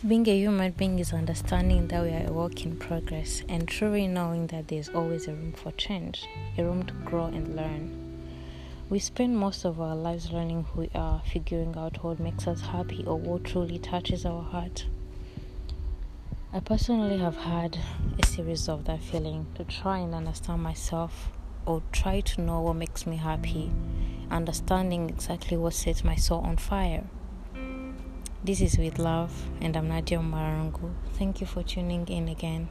Being a human being is understanding that we are a work in progress and truly knowing that there is always a room for change, a room to grow and learn. We spend most of our lives learning who we are, figuring out what makes us happy or what truly touches our heart. I personally have had a series of that feeling to try and understand myself or try to know what makes me happy, understanding exactly what sets my soul on fire. This is With Love, and I'm Nadia Marangu. Thank you for tuning in again.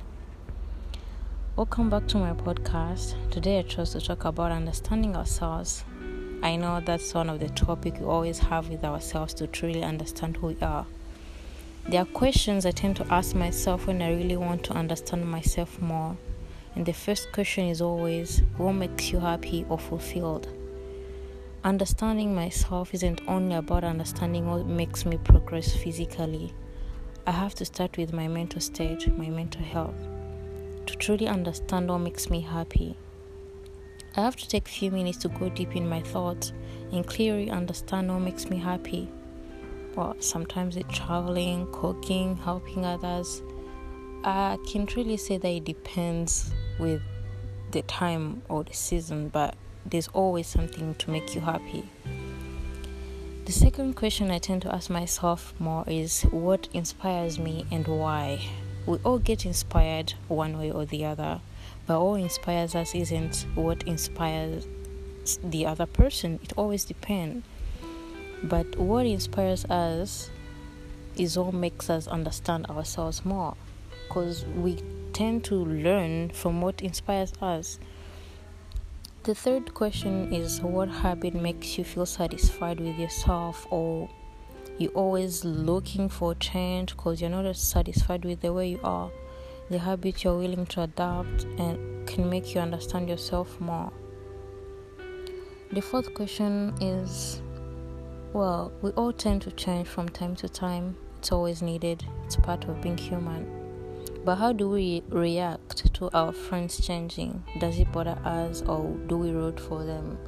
Welcome back to my podcast. Today I chose to talk about understanding ourselves. I know that's one of the topics we always have with ourselves to truly understand who we are. There are questions I tend to ask myself when I really want to understand myself more. And the first question is always, what makes you happy or fulfilled? Understanding myself isn't only about understanding what makes me progress physically. I have to start with my mental state, my mental health, to truly understand what makes me happy. I have to take a few minutes to go deep in my thoughts and clearly understand what makes me happy. Well, sometimes it's traveling, cooking, helping others. I can truly say that it depends with the time or the season, but there's always something to make you happy. The second question I tend to ask myself more is what inspires me and why. We all get inspired one way or the other, but what inspires us isn't what inspires the other person. It always depends. But what inspires us is what makes us understand ourselves more, because we tend to learn from what inspires us. The third question is what habit makes you feel satisfied with yourself, or you're always looking for change because you're not satisfied with the way you are. The habit you're willing to adapt and can make you understand yourself more. The fourth question is, well, we all tend to change from time to time. It's always needed. It's part of being human. But how do we react to our friends changing? Does it bother us, or do we root for them?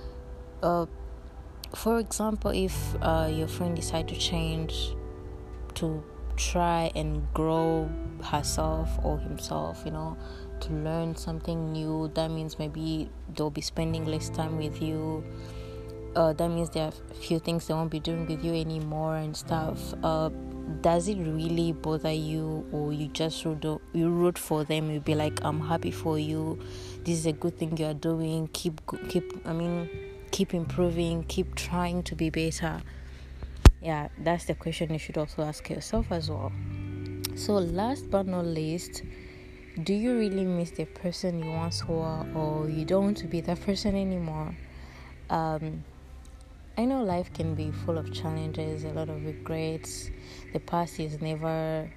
For example, if your friend decides to change to try and grow herself or himself, to learn something new, that means maybe they'll be spending less time with you. That means there are a few things they won't be doing with you anymore and stuff. Does it really bother you, or you just root for them? You'll be like, I'm happy for you. This is a good thing you are doing. Keep improving. Keep trying to be better. Yeah, that's the question you should also ask yourself as well. So last but not least, do you really miss the person you once were, or you don't want to be that person anymore? I know life can be full of challenges, a lot of regrets. The past is never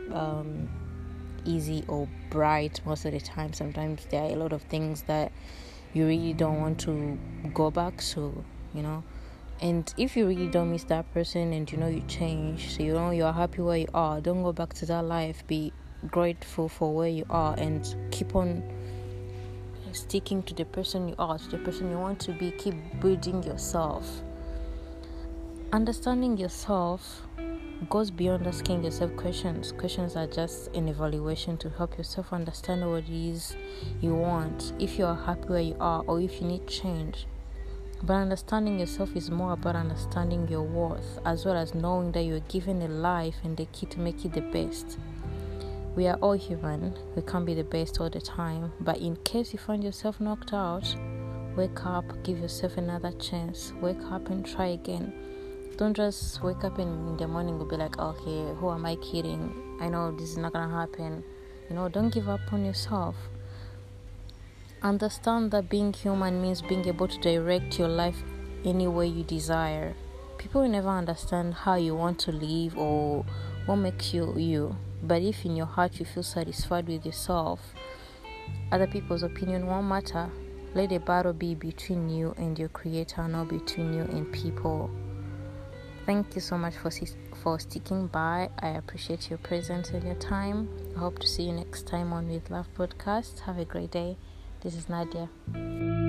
easy or bright most of the time. Sometimes there are a lot of things that you really don't want to go back to, And if you really don't miss that person and you change, so you're happy where you are, don't go back to that life. Be grateful for where you are and keep on sticking to the person you are, to the person you want to be. Keep building yourself. Understanding yourself goes beyond asking yourself questions. Questions are just an evaluation to help yourself understand what it is you want, if you are happy where you are, or if you need change. But understanding yourself is more about understanding your worth, as well as knowing that you are given a life and the key to make it the best. We are all human. We can't be the best all the time. But in case you find yourself knocked out, wake up, give yourself another chance. Wake up and try again. Don't just wake up in the morning and be like, okay, who am I kidding? I know this is not going to happen. Don't give up on yourself. Understand that being human means being able to direct your life any way you desire. People will never understand how you want to live or what makes you you. But if in your heart you feel satisfied with yourself, other people's opinion won't matter. Let the battle be between you and your creator, not between you and people. Thank you so much for sticking by. I appreciate your presence and your time. I hope to see you next time on With Love podcast. Have a great day. This is Nadia.